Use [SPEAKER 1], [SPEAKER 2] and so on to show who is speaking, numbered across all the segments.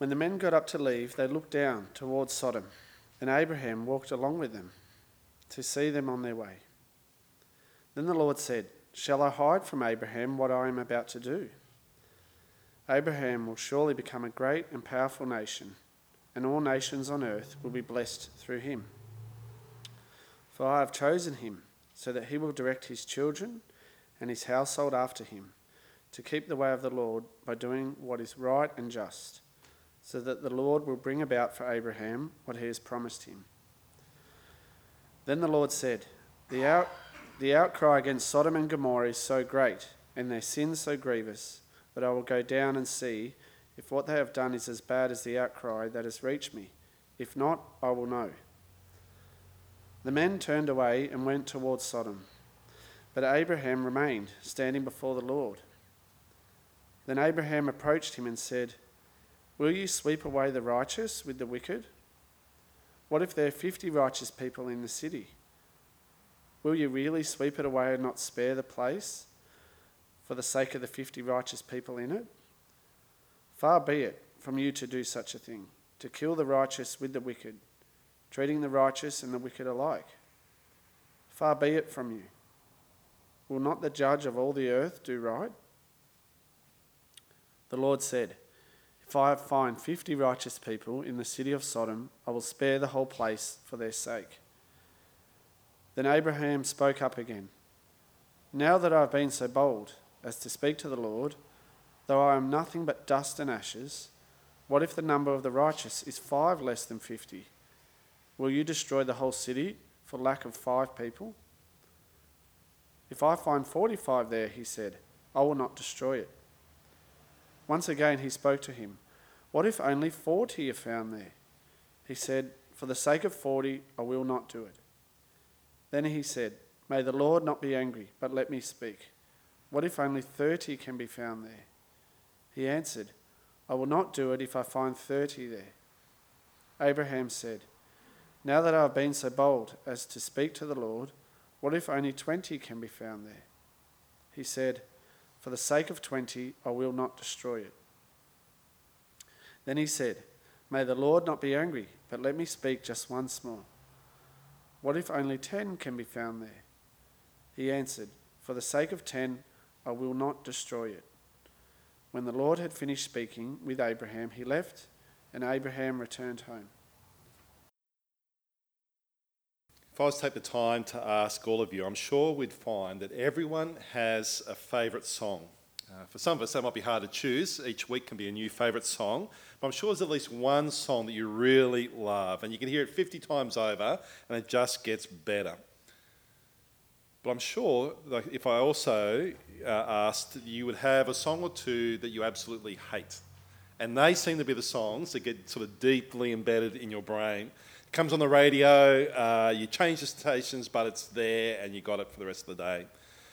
[SPEAKER 1] When the men got up to leave, they looked down towards Sodom, and Abraham walked along with them to see them on their way. Then the Lord said, "Shall I hide from Abraham what I am about to do? Abraham will surely become a great and powerful nation, and all nations on earth will be blessed through him. For I have chosen him so that he will direct his children and his household after him, to keep the way of the Lord by doing what is right and just, so that the Lord will bring about for Abraham what he has promised him." Then the Lord said, The outcry against Sodom and Gomorrah is so great, and their sins so grievous, that I will go down and see if what they have done is as bad as the outcry that has reached me. If not, I will know. The men turned away and went towards Sodom, but Abraham remained, standing before the Lord. Then Abraham approached him and said, "Will you sweep away the righteous with the wicked? What if there are 50 righteous people in the city? Will you really sweep it away and not spare the place for the sake of the 50 righteous people in it? Far be it from you to do such a thing, to kill the righteous with the wicked, treating the righteous and the wicked alike. Far be it from you. Will not the judge of all the earth do right?" The Lord said, "If I find 50 righteous people in the city of Sodom, I will spare the whole place for their sake." Then Abraham spoke up again. "Now that I have been so bold as to speak to the Lord, though I am nothing but dust and ashes, what if the number of the righteous is 5 less than 50? Will you destroy the whole city for lack of 5 people? If I find 45 there," he said, "I will not destroy it." Once again he spoke to him. "What if only 40 are found there?" He said, "For the sake of 40, I will not do it." Then he said, "May the Lord not be angry, but let me speak. What if only 30 can be found there?" He answered, "I will not do it if I find 30 there." Abraham said, "Now that I have been so bold as to speak to the Lord, what if only 20 can be found there?" He said, "For the sake of 20, I will not destroy it." Then he said, "May the Lord not be angry, but let me speak just once more. What if only 10 can be found there?" He answered, "For the sake of 10, I will not destroy it." When the Lord had finished speaking with Abraham, he left, and Abraham returned home.
[SPEAKER 2] If I was to take the time to ask all of you, I'm sure we'd find that everyone has a favourite song. For some of us, that might be hard to choose. Each week can be a new favourite song. But I'm sure there's at least one song that you really love, and you can hear it 50 times over, and it just gets better. But I'm sure that if I also asked, you would have a song or two that you absolutely hate. And they seem to be the songs that get sort of deeply embedded in your brain. It comes on the radio, you change the stations, but it's there, and you got it for the rest of the day.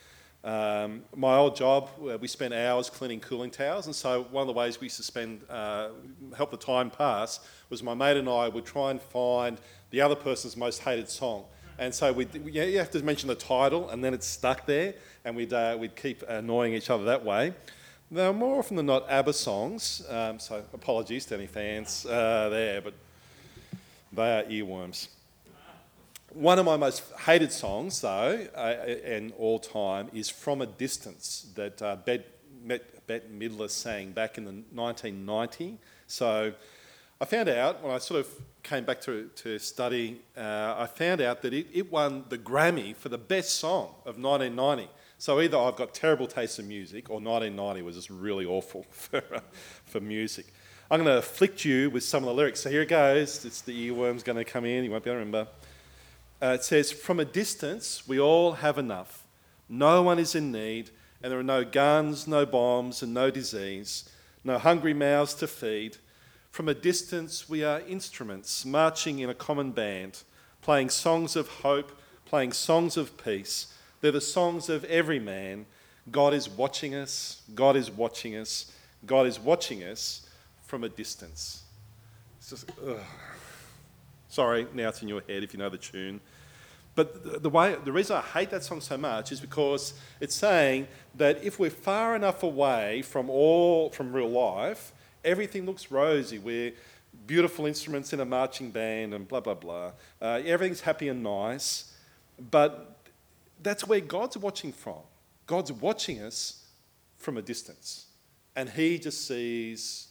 [SPEAKER 2] My old job, we spent hours cleaning cooling towers, and so one of the ways we used to help the time pass, was my mate and I would try and find the other person's most hated song. And so you have to mention the title, and then it's stuck there, and we'd keep annoying each other that way. Now, more often than not, ABBA songs, so apologies to any fans there, but they are earworms. One of my most hated songs, though, in all time, is "From a Distance," that Bette Midler sang back in the 1990. So I found out, when I sort of came back to study, I found out that it won the Grammy for the best song of 1990. So either I've got terrible taste in music, or 1990 was just really awful for music. I'm going to afflict you with some of the lyrics. So here it goes. It's the earworm's going to come in. You won't be able to remember. It says, "From a distance, we all have enough. No one is in need, and there are no guns, no bombs, and no disease, no hungry mouths to feed. From a distance, we are instruments marching in a common band, playing songs of hope, playing songs of peace. They're the songs of every man. God is watching us, God is watching us, God is watching us from a distance." It's just, ugh. Sorry, now it's in your head if you know the tune. But the reason I hate that song so much is because it's saying that if we're far enough away from real life, Everything looks rosy. We're beautiful instruments in a marching band and blah, blah, blah. Everything's happy and nice. But that's where God's watching from. God's watching us from a distance. And he just sees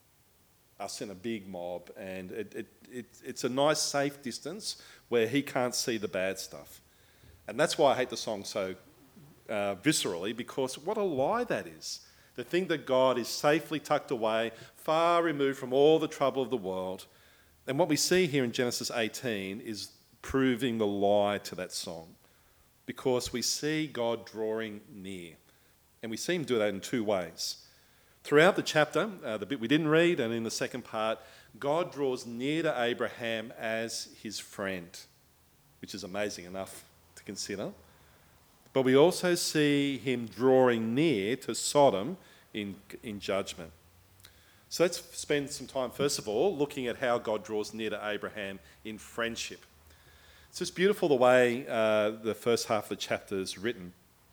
[SPEAKER 2] us in a big mob, and it's a nice, safe distance where he can't see the bad stuff. And that's why I hate the song so viscerally, because what a lie that is. To think that God is safely tucked away, far removed from all the trouble of the world. And what we see here in Genesis 18 is proving the lie to that song, because we see God drawing near. And we see him do that in two ways. Throughout the chapter, the bit we didn't read, and in the second part, God draws near to Abraham as his friend, which is amazing enough to consider. But we also see him drawing near to Sodom in judgment. So let's spend some time, first of all, looking at how God draws near to Abraham in friendship. It's just beautiful the way the first half of the chapter is written.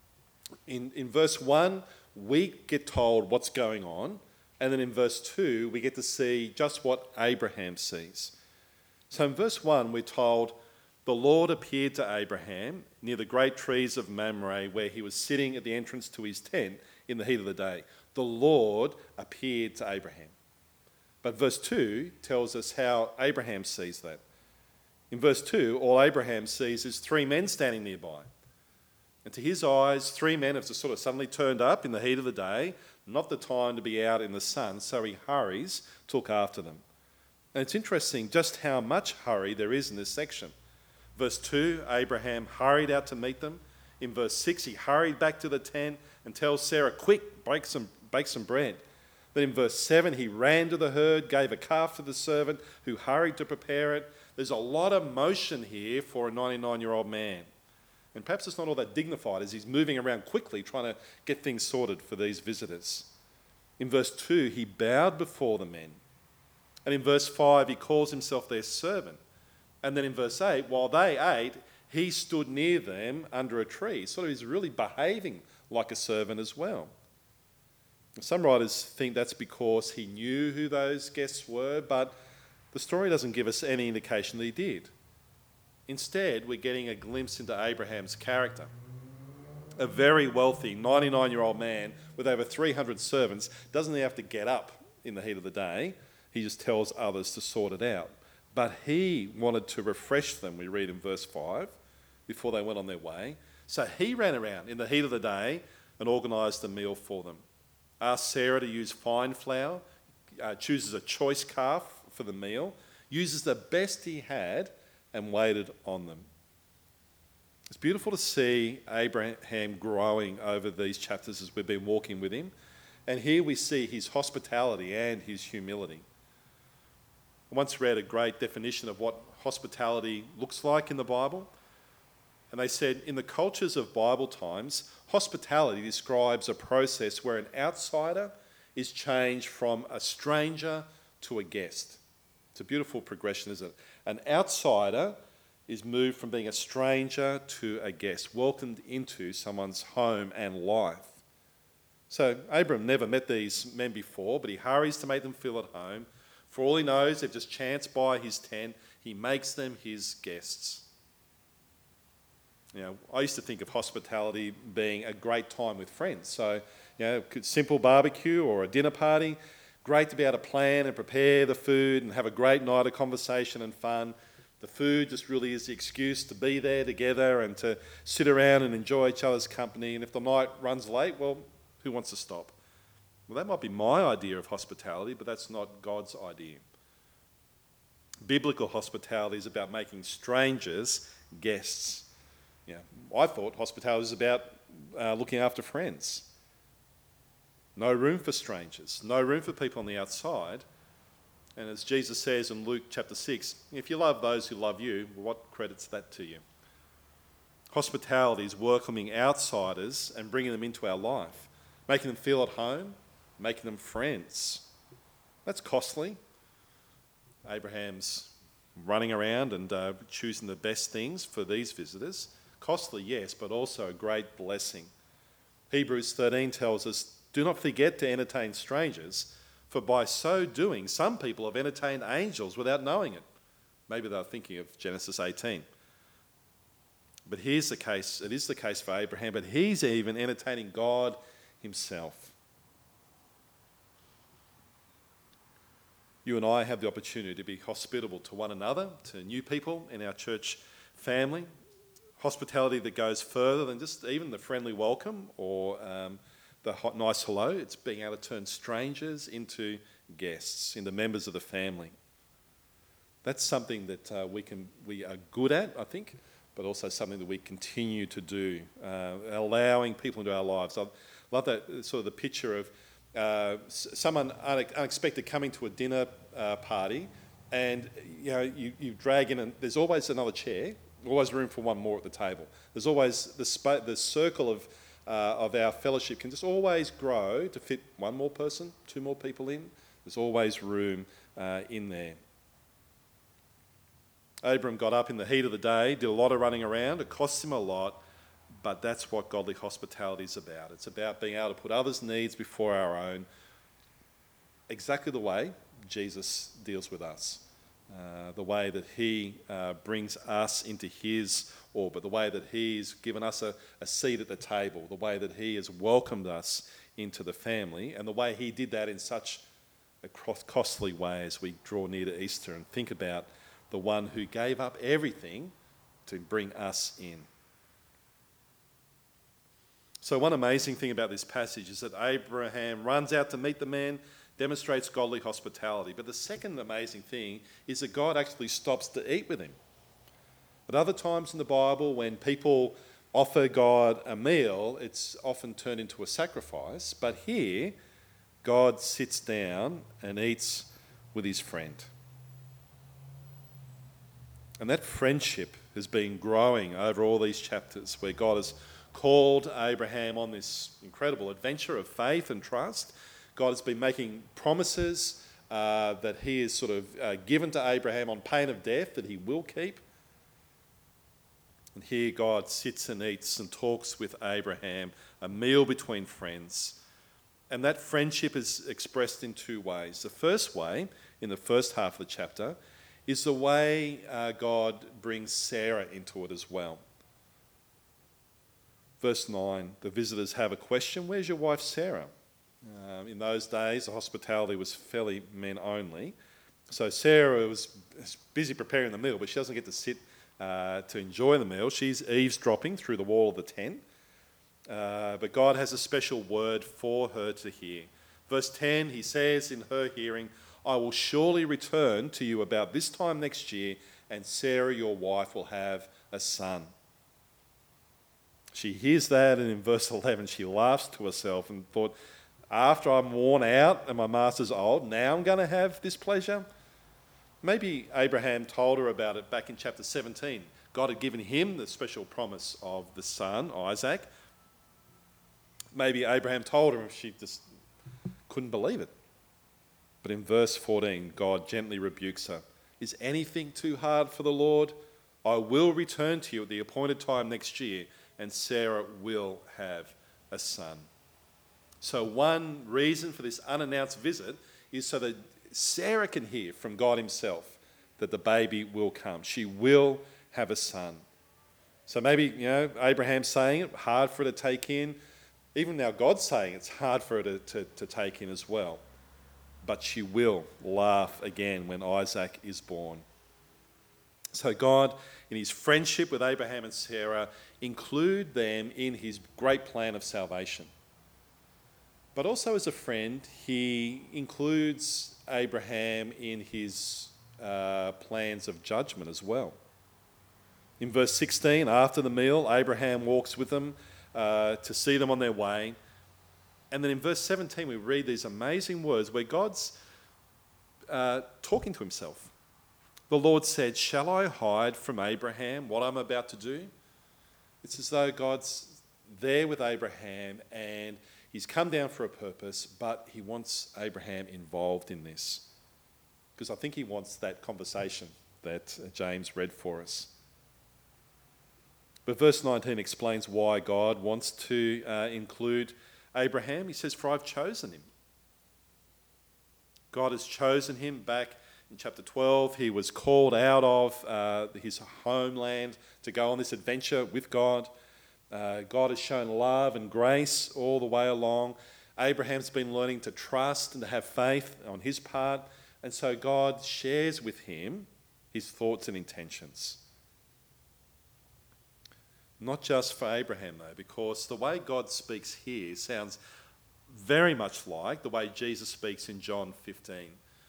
[SPEAKER 2] In verse 1, we get told what's going on, and then in verse 2, we get to see just what Abraham sees. So in verse 1, we're told, the Lord appeared to Abraham near the great trees of Mamre, where he was sitting at the entrance to his tent in the heat of the day. The Lord appeared to Abraham. But verse 2 tells us how Abraham sees that. In verse 2, all Abraham sees is three men standing nearby. And to his eyes, three men have just sort of suddenly turned up in the heat of the day, not the time to be out in the sun, so he hurries to look after them. And it's interesting just how much hurry there is in this section. Verse 2, Abraham hurried out to meet them. In verse 6, he hurried back to the tent and tells Sarah, quick, bake some bread. Then in verse 7, he ran to the herd, gave a calf to the servant who hurried to prepare it. There's a lot of motion here for a 99-year-old man. And perhaps it's not all that dignified as he's moving around quickly trying to get things sorted for these visitors. In verse 2, he bowed before the men. And in verse 5, he calls himself their servant. And then in verse 8, while they ate, he stood near them under a tree. Sort of he's really behaving like a servant as well. Some writers think that's because he knew who those guests were, but the story doesn't give us any indication that he did. Instead, we're getting a glimpse into Abraham's character. A very wealthy 99-year-old man with over 300 servants doesn't have to get up in the heat of the day. He just tells others to sort it out. But he wanted to refresh them, we read in verse 5, before they went on their way. So he ran around in the heat of the day and organised a meal for them. Asked Sarah to use fine flour, chooses a choice calf for the meal, uses the best he had, and waited on them. It's beautiful to see Abraham growing over these chapters as we've been walking with him. And here we see his hospitality and his humility. I once read a great definition of what hospitality looks like in the Bible. And they said, in the cultures of Bible times, hospitality describes a process where an outsider is changed from a stranger to a guest. It's a beautiful progression, isn't it? An outsider is moved from being a stranger to a guest, welcomed into someone's home and life. So Abram never met these men before, but he hurries to make them feel at home. For all he knows, they've just chanced by his tent. He makes them his guests. You know, I used to think of hospitality being a great time with friends. So, simple barbecue or a dinner party. Great to be able to plan and prepare the food and have a great night of conversation and fun. The food just really is the excuse to be there together and to sit around and enjoy each other's company. And if the night runs late, well, who wants to stop? Well, that might be my idea of hospitality, but that's not God's idea. Biblical hospitality is about making strangers guests. I thought hospitality was about looking after friends. No room for strangers, no room for people on the outside. And as Jesus says in Luke chapter 6, if you love those who love you, what credits that to you? Hospitality is welcoming outsiders and bringing them into our life, making them feel at home, making them friends. That's costly. Abraham's running around and choosing the best things for these visitors. Costly, yes, but also a great blessing. Hebrews 13 tells us, do not forget to entertain strangers, For by so doing, some people have entertained angels without knowing it. Maybe they're thinking of Genesis 18. But here's the case. It is the case for Abraham, but he's even entertaining God himself. You and I have the opportunity to be hospitable to one another, to new people in our church family. Hospitality that goes further than just even the friendly welcome or the nice hello. It's being able to turn strangers into guests, into members of the family. That's something that we are good at, I think, but also something that we continue to do, allowing people into our lives. I love that sort of the picture of someone unexpected coming to a dinner party, and you drag in, and there's always another chair, always room for one more at the table. There's always the circle of our fellowship can just always grow to fit one more person, two more people in. There's always room in there. Abram got up in the heat of the day, did a lot of running around. It cost him a lot, but that's what godly hospitality is about. It's about being able to put others' needs before our own, exactly the way Jesus deals with us. The way that he brings us into his orbit, the way that he's given us a seat at the table, the way that he has welcomed us into the family, and the way he did that in such a costly way as we draw near to Easter and think about the one who gave up everything to bring us in. So one amazing thing about this passage is that Abraham runs out to meet the man, demonstrates godly hospitality. But the second amazing thing is that God actually stops to eat with him. At other times in the Bible, when people offer God a meal, it's often turned into a sacrifice. But here, God sits down and eats with his friend. And that friendship has been growing over all these chapters where God has called Abraham on this incredible adventure of faith and trust. God has been making promises that he has sort of given to Abraham on pain of death that he will keep. And here God sits and eats and talks with Abraham, a meal between friends. And that friendship is expressed in two ways. The first way, in the first half of the chapter, is the way God brings Sarah into it as well. Verse 9, the visitors have a question, where's your wife Sarah? In those days, the hospitality was fairly men only. So Sarah was busy preparing the meal, but she doesn't get to sit to enjoy the meal. She's eavesdropping through the wall of the tent. But God has a special word for her to hear. Verse 10, he says in her hearing, I will surely return to you about this time next year, and Sarah, your wife, will have a son. She hears that, and in verse 11, she laughs to herself and thought, after I'm worn out and my master's old, now I'm going to have this pleasure? Maybe Abraham told her about it back in chapter 17. God had given him the special promise of the son, Isaac. Maybe Abraham told her, and she just couldn't believe it. But in verse 14, God gently rebukes her. Is anything too hard for the Lord? I will return to you at the appointed time next year, and Sarah will have a son. So one reason for this unannounced visit is so that Sarah can hear from God himself that the baby will come. She will have a son. So maybe, Abraham's saying it, hard for her to take in. Even now God's saying it's hard for her to take in as well. But she will laugh again when Isaac is born. So God, in his friendship with Abraham and Sarah, include them in his great plan of salvation. But also as a friend, he includes Abraham in his plans of judgment as well. In verse 16, after the meal, Abraham walks with them to see them on their way. And then in verse 17, we read these amazing words where God's talking to himself. The Lord said, shall I hide from Abraham what I'm about to do? It's as though God's there with Abraham and he's come down for a purpose, but he wants Abraham involved in this. Because I think he wants that conversation that James read for us. But verse 19 explains why God wants to include Abraham. He says, for I've chosen him. God has chosen him. Back in chapter 12, he was called out of his homeland to go on this adventure with God. God has shown love and grace all the way along. Abraham's been learning to trust and to have faith on his part. And so God shares with him his thoughts and intentions. Not just for Abraham, though, because the way God speaks here sounds very much like the way Jesus speaks in John 15.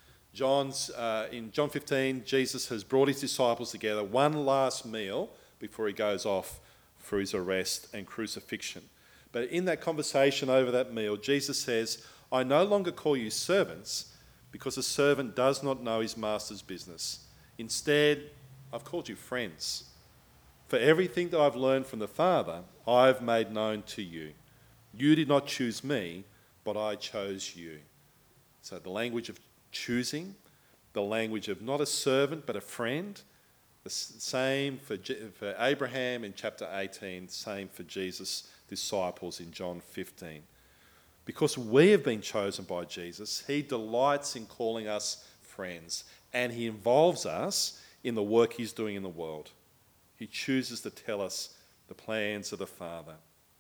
[SPEAKER 2] In John 15, Jesus has brought his disciples together one last meal before he goes off for his arrest and crucifixion. But in that conversation over that meal, Jesus says, I no longer call you servants because a servant does not know his master's business. Instead, I've called you friends. For everything that I've learned from the Father, I've made known to you. You did not choose me, but I chose you. So the language of choosing, the language of not a servant, but a friend, the same for Abraham in chapter 18, same for Jesus' disciples in John 15. Because we have been chosen by Jesus, he delights in calling us friends, and he involves us in the work he's doing in the world. He chooses to tell us the plans of the Father.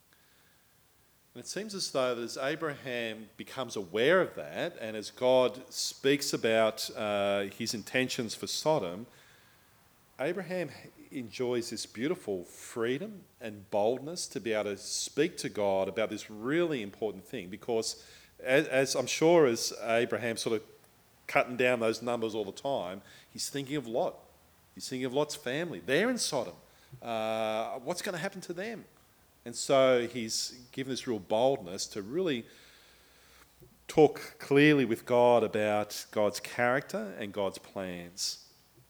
[SPEAKER 2] And it seems as though that as Abraham becomes aware of that, and as God speaks about his intentions for Sodom, Abraham enjoys this beautiful freedom and boldness to be able to speak to God about this really important thing, because as I'm sure as Abraham sort of cutting down those numbers all the time, he's thinking of Lot. He's thinking of Lot's family. They're in Sodom. What's going to happen to them? And so he's given this real boldness to really talk clearly with God about God's character and God's plans.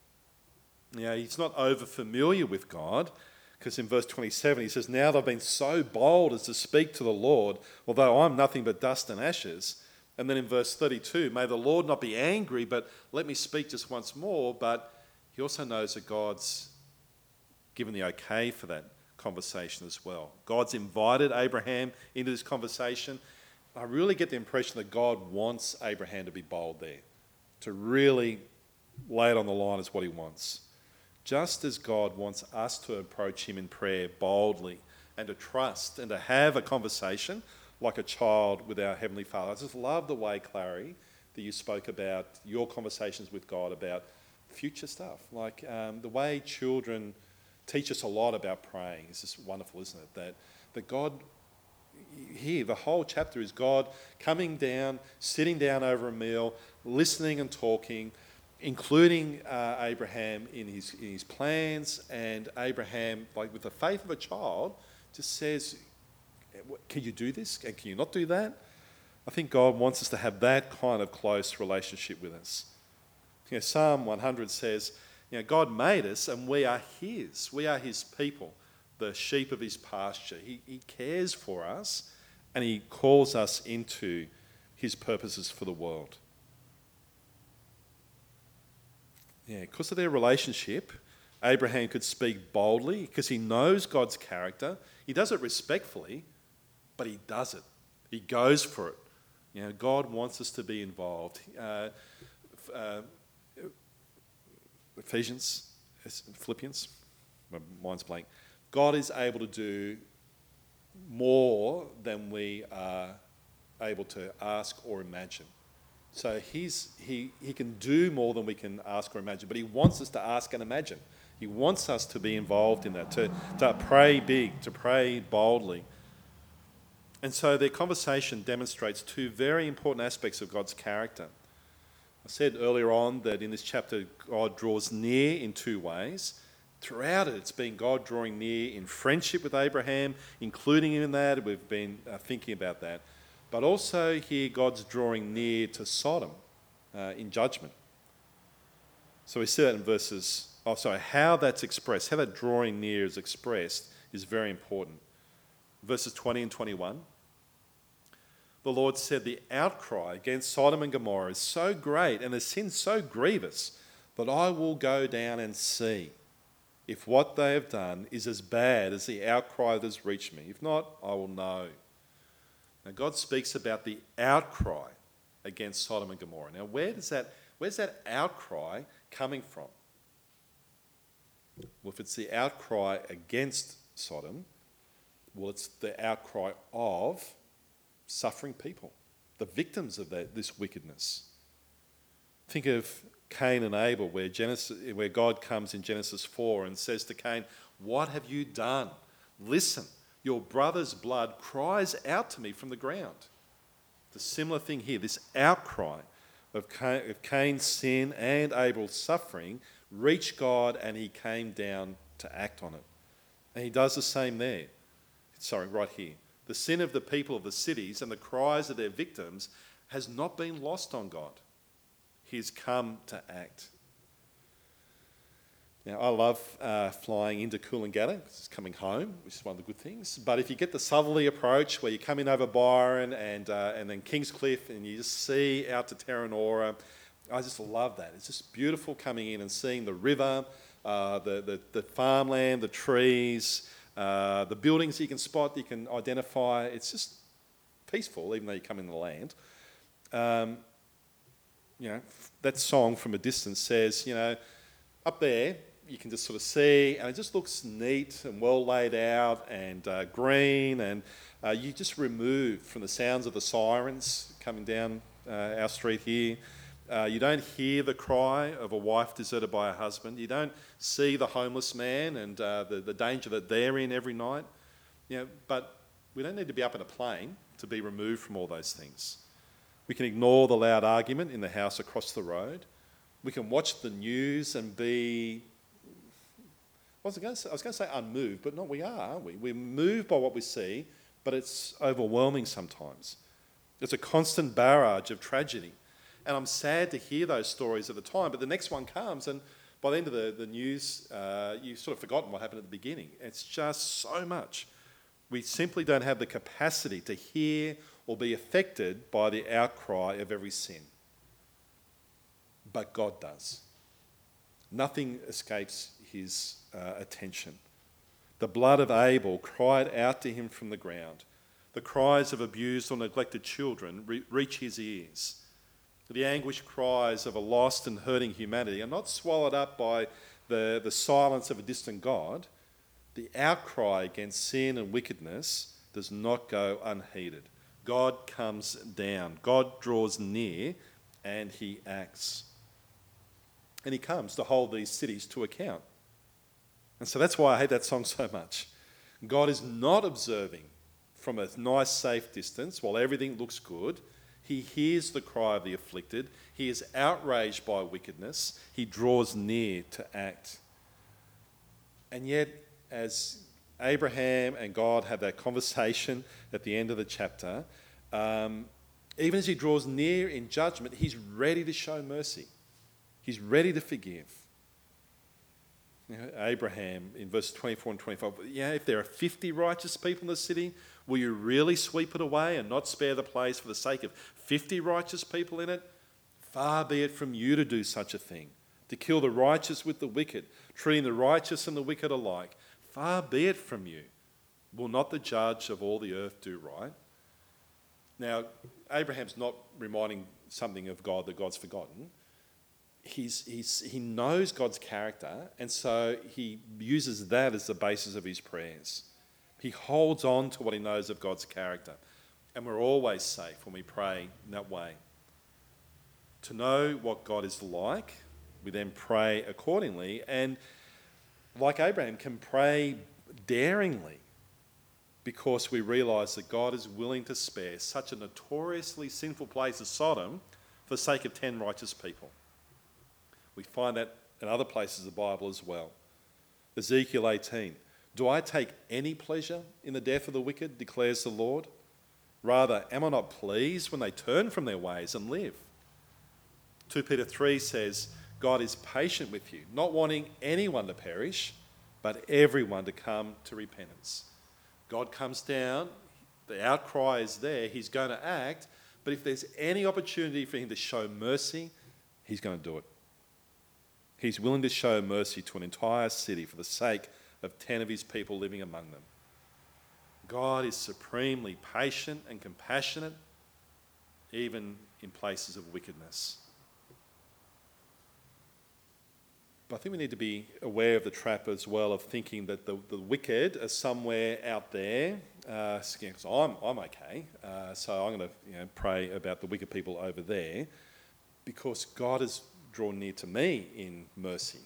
[SPEAKER 2] He's not over familiar with God, because in verse 27 he says, now they've been so bold as to speak to the Lord, although I'm nothing but dust and ashes. And then in verse 32, may the Lord not be angry, but let me speak just once more. But he also knows that God's given the okay for that conversation as well. God's invited Abraham into this conversation. I really get the impression that God wants Abraham to be bold there, to really lay it on the line as what he wants. Just as God wants us to approach him in prayer boldly and to trust and to have a conversation like a child with our Heavenly Father. I just love the way, Clary, that you spoke about your conversations with God about future stuff. Like the way children teach us a lot about praying. It's just wonderful, isn't it? That God, here, the whole chapter is God coming down, sitting down over a meal, listening and talking, including Abraham in his plans, and Abraham, like with the faith of a child, just says, can you do this? And can you not do that? I think God wants us to have that kind of close relationship with us. Psalm 100 says, God made us and we are his. We are his people, the sheep of his pasture. He cares for us and he calls us into his purposes for the world. Because of their relationship, Abraham could speak boldly because he knows God's character. He does it respectfully, but he does it. He goes for it. God wants us to be involved. Philippians, my mind's blank. God is able to do more than we are able to ask or imagine. So he can do more than we can ask or imagine, but he wants us to ask and imagine. He wants us to be involved in that, to pray big, to pray boldly. And so their conversation demonstrates two very important aspects of God's character. I said earlier on that in this chapter, God draws near in two ways. Throughout it, it's been God drawing near in friendship with Abraham, including him in that. We've been thinking about that. But also here, God's drawing near to Sodom in judgment. So we see that in how that's expressed, how that drawing near is expressed is very important. Verses 20 and 21. The Lord said, the outcry against Sodom and Gomorrah is so great and the sin so grievous that I will go down and see if what they have done is as bad as the outcry that has reached me. If not, I will know. Now God speaks about the outcry against Sodom and Gomorrah. Now, where's that outcry coming from? Well, if it's the outcry against Sodom, well, it's the outcry of suffering people, the victims of this wickedness. Think of Cain and Abel, where God comes in Genesis 4 and says to Cain, "What have you done? Listen, your brother's blood cries out to me from the ground." The similar thing here, this outcry of Cain's sin and Abel's suffering reached God, and he came down to act on it. And he does the same there. Right here. The sin of the people of the cities and the cries of their victims has not been lost on God. He's come to act. Now, I love flying into Coolangatta. It's coming home, which is one of the good things. But if you get the southerly approach, where you come in over Byron and then Kingscliff, and you just see out to Terranora, I just love that. It's just beautiful coming in and seeing the river, the farmland, the trees, the buildings you can spot, you can identify. It's just peaceful, even though you come in the land. That song from a distance says, up there, you can just sort of see, and it just looks neat and well laid out and green, and you just removed from the sounds of the sirens coming down our street here. You don't hear the cry of a wife deserted by a husband. You don't see the homeless man and the danger that they're in every night. But we don't need to be up in a plane to be removed from all those things. We can ignore the loud argument in the house across the road. We can watch the news and be, I was going to say unmoved, but not we are, aren't we? We're moved by what we see, but it's overwhelming sometimes. It's a constant barrage of tragedy. And I'm sad to hear those stories at the time, but the next one comes, and by the end of the news, you've sort of forgotten what happened at the beginning. It's just so much. We simply don't have the capacity to hear or be affected by the outcry of every sin. But God does. Nothing escapes his attention. The blood of Abel cried out to him from the ground. The cries of abused or neglected children reach his ears. The anguished cries of a lost and hurting humanity are not swallowed up by the silence of a distant God. The outcry against sin and wickedness does not go unheeded. God comes down. God draws near, and he acts. And he comes to hold these cities to account. And so that's why I hate that song so much. God is not observing from a nice, safe distance while everything looks good. He hears the cry of the afflicted. He is outraged by wickedness. He draws near to act. And yet, as Abraham and God have that conversation at the end of the chapter, even as he draws near in judgment, he's ready to show mercy. He's ready to forgive. Abraham, in verses 24 and 25, if there are 50 righteous people in the city, will you really sweep it away and not spare the place for the sake of 50 righteous people in it? Far be it from you to do such a thing, to kill the righteous with the wicked, treating the righteous and the wicked alike. Far be it from you. Will not the judge of all the earth do right? Now, Abraham's not reminding something of God that God's forgotten. He knows God's character, and so he uses that as the basis of his prayers. He holds on to what he knows of God's character, and we're always safe when we pray in that way. To know what God is like, we then pray accordingly, and like Abraham, can pray daringly because we realise that God is willing to spare such a notoriously sinful place as Sodom for the sake of 10 righteous people. We find that in other places of the Bible as well. Ezekiel 18, do I take any pleasure in the death of the wicked, declares the Lord? Rather, am I not pleased when they turn from their ways and live? 2 Peter 3 says, God is patient with you, not wanting anyone to perish, but everyone to come to repentance. God comes down, the outcry is there, he's going to act, but if there's any opportunity for him to show mercy, he's going to do it. He's willing to show mercy to an entire city for the sake of 10 of his people living among them. God is supremely patient and compassionate, even in places of wickedness. But I think we need to be aware of the trap as well of thinking that the wicked are somewhere out there. Because I'm okay, so I'm going to pray about the wicked people over there, because God has drawn near to me in mercy.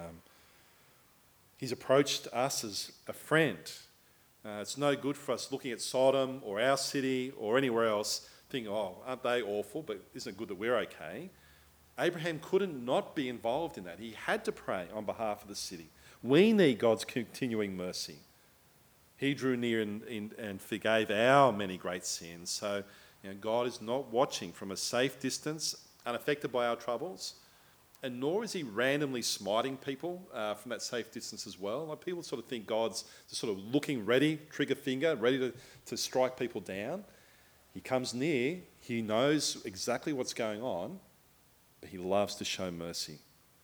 [SPEAKER 2] He's approached us as a friend. It's no good for us looking at Sodom or our city or anywhere else thinking, oh, aren't they awful, but isn't it good that we're okay? Abraham couldn't not be involved in that. He had to pray on behalf of the city. We need God's continuing mercy. He drew near and forgave our many great sins. So God is not watching from a safe distance, unaffected by our troubles, and nor is he randomly smiting people from that safe distance as well. Like, people sort of think God's just sort of looking ready, trigger finger, ready to strike people down. He comes near, he knows exactly what's going on, but he loves to show mercy.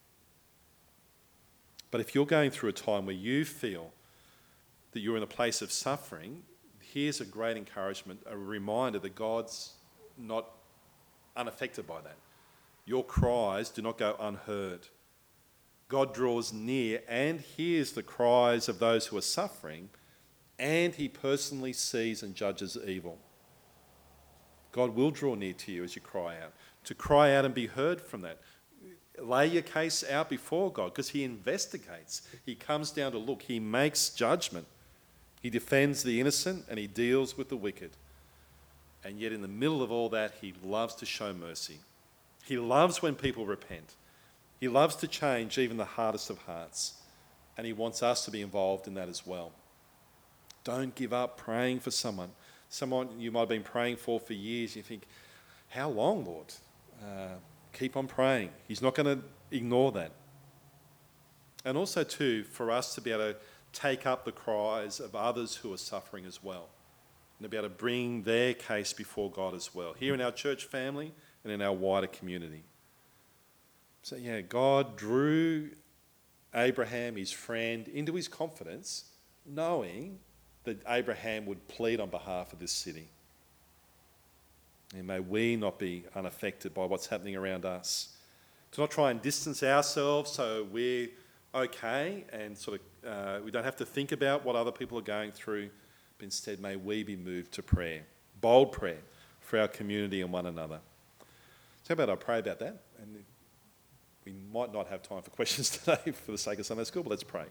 [SPEAKER 2] But if you're going through a time where you feel that you're in a place of suffering, here's a great encouragement, a reminder that God's not unaffected by that. Your cries do not go unheard. God draws near and hears the cries of those who are suffering, and he personally sees and judges evil. God will draw near to you as you cry out. To cry out and be heard from that. Lay your case out before God, because he investigates. He comes down to look. He makes judgment. He defends the innocent and he deals with the wicked. And yet in the middle of all that, he loves to show mercy. He loves when people repent. He loves to change even the hardest of hearts. And he wants us to be involved in that as well. Don't give up praying for someone you might have been praying for years. You think, how long, Lord? Keep on praying. He's not going to ignore that. And also too, for us to be able to take up the cries of others who are suffering as well, and to be able to bring their case before God as well, here in our church family and in our wider community. So God drew Abraham, his friend, into his confidence, knowing that Abraham would plead on behalf of this city. And may we not be unaffected by what's happening around us. To not try and distance ourselves so we're okay and we don't have to think about what other people are going through, but instead may we be moved to prayer, bold prayer for our community and one another. So how about I pray about that? And we might not have time for questions today for the sake of Sunday school, but let's pray.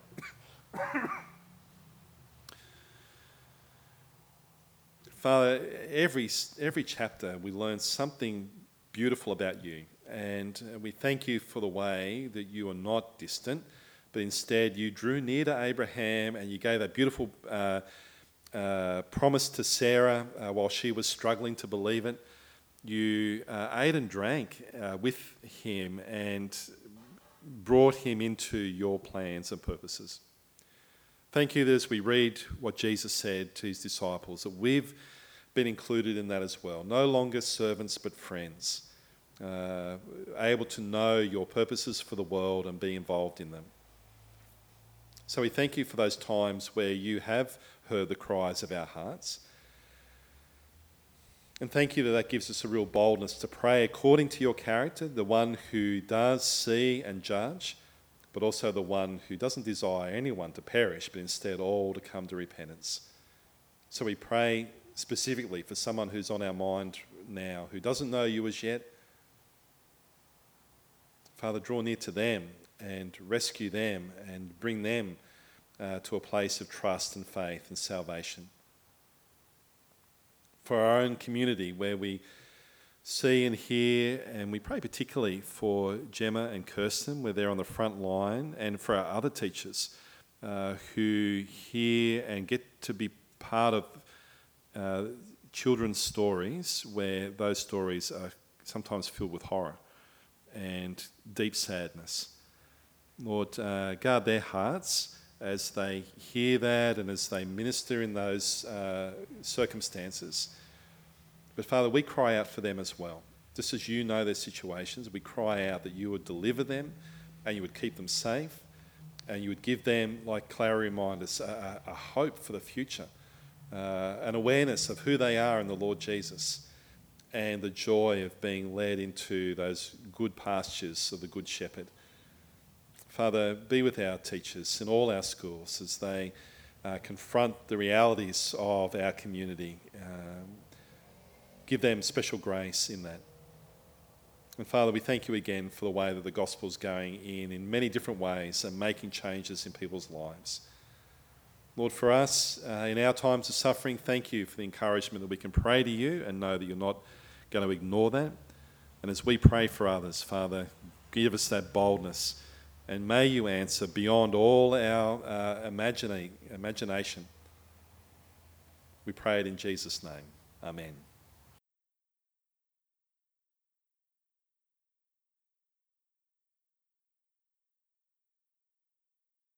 [SPEAKER 2] Father, every chapter we learn something beautiful about you, and we thank you for the way that you are not distant, but instead you drew near to Abraham and you gave that beautiful promise to Sarah while she was struggling to believe it. You ate and drank with him and brought him into your plans and purposes. Thank you that as we read what Jesus said to his disciples, that we've been included in that as well. No longer servants, but friends, able to know your purposes for the world and be involved in them. So we thank you for those times where you have heard the cries of our hearts. And thank you that gives us a real boldness to pray according to your character, the one who does see and judge, but also the one who doesn't desire anyone to perish, but instead all to come to repentance. So we pray specifically for someone who's on our mind now, who doesn't know you as yet. Father, draw near to them and rescue them and bring them to a place of trust and faith and salvation. For our own community, where we see and hear, and we pray particularly for Gemma and Kirsten, where they're on the front line, and for our other teachers who hear and get to be part of children's stories, where those stories are sometimes filled with horror and deep sadness. Lord, guard their hearts as they hear that and as they minister in those circumstances. But Father, we cry out for them as well. Just as you know their situations, we cry out that you would deliver them and you would keep them safe and you would give them, like Clara reminded us, a hope for the future, an awareness of who they are in the Lord Jesus, and the joy of being led into those good pastures of the Good Shepherd. Father, be with our teachers in all our schools as they confront the realities of our community. Give them special grace in that. And Father, we thank you again for the way that the gospel's going in many different ways and making changes in people's lives. Lord, for us, in our times of suffering, thank you for the encouragement that we can pray to you and know that you're not going to ignore that. And as we pray for others, Father, give us that boldness, and may you answer beyond all our imagination. We pray it in Jesus' name. Amen.